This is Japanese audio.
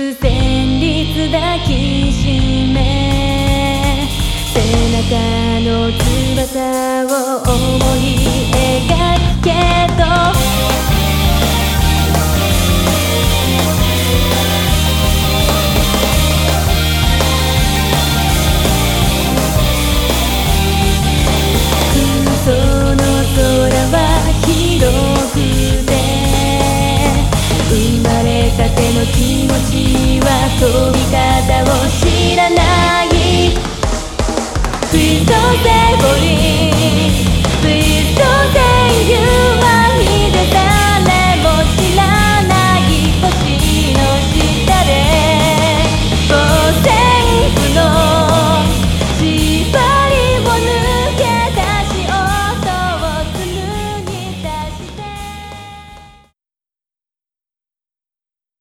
旋律抱きしめ背中の翼を思い描くけどその空は広くて生まれたての気持ちは飛び交